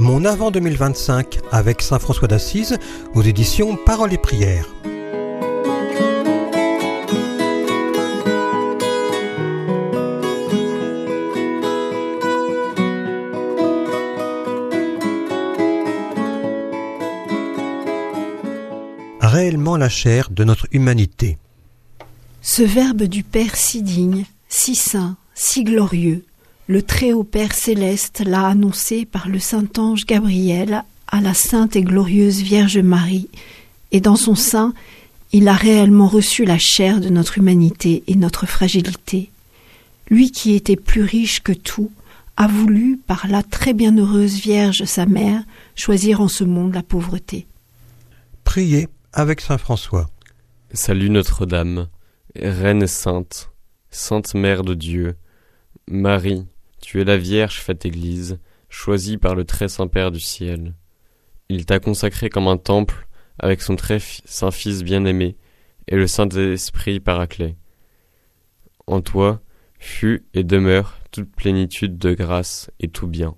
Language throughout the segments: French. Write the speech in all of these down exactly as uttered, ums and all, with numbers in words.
Mon Avant deux mille vingt-cinq avec Saint François d'Assise aux éditions Paroles et Prières. Réellement la chair de notre humanité. Ce Verbe du Père si digne, si saint, si glorieux, le Très-Haut Père céleste l'a annoncé par le Saint-Ange Gabriel à la Sainte et glorieuse Vierge Marie, et dans son sein, il a réellement reçu la chair de notre humanité et notre fragilité. Lui qui était plus riche que tout, a voulu, par la très bienheureuse Vierge sa mère, choisir en ce monde la pauvreté. Priez avec Saint François. Salut Notre-Dame, Reine sainte, Sainte Mère de Dieu, Marie, tu es la Vierge faite Église, choisie par le très saint Père du ciel. Il t'a consacrée comme un temple avec son très saint Fils bien-aimé et le Saint-Esprit Paraclet. En toi fut et demeure toute plénitude de grâce et tout bien.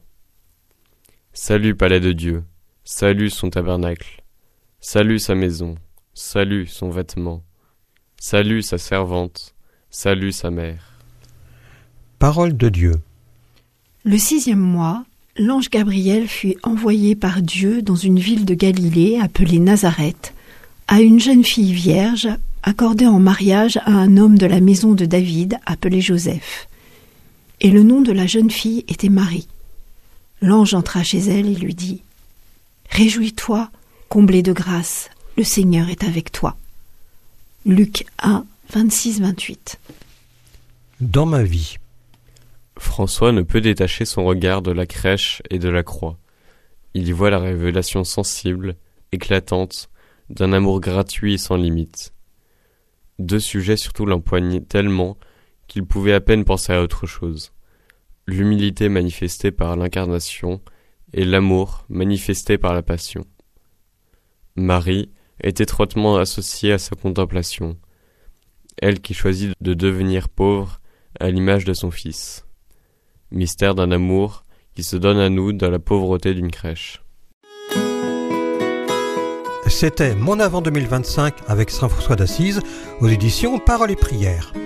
Salut Palais de Dieu, salut son tabernacle, salut sa maison, salut son vêtement, salut sa servante, salut sa mère. Parole de Dieu. Le sixième mois, l'ange Gabriel fut envoyé par Dieu dans une ville de Galilée appelée Nazareth, à une jeune fille vierge, accordée en mariage à un homme de la maison de David appelé Joseph. Et le nom de la jeune fille était Marie. L'ange entra chez elle et lui dit « Réjouis-toi, comblée de grâce, le Seigneur est avec toi. » Luc un, vingt-six à vingt-huit. Dans ma vie. François ne peut détacher son regard de la crèche et de la croix. Il y voit la révélation sensible, éclatante, d'un amour gratuit et sans limite. Deux sujets surtout l'empoignaient tellement qu'il pouvait à peine penser à autre chose. L'humilité manifestée par l'incarnation et l'amour manifesté par la passion. Marie est étroitement associée à sa contemplation, elle qui choisit de devenir pauvre à l'image de son Fils. Mystère d'un amour qui se donne à nous dans la pauvreté d'une crèche. C'était Mon Avant deux mille vingt-cinq avec Saint François d'Assise aux éditions Paroles et Prières.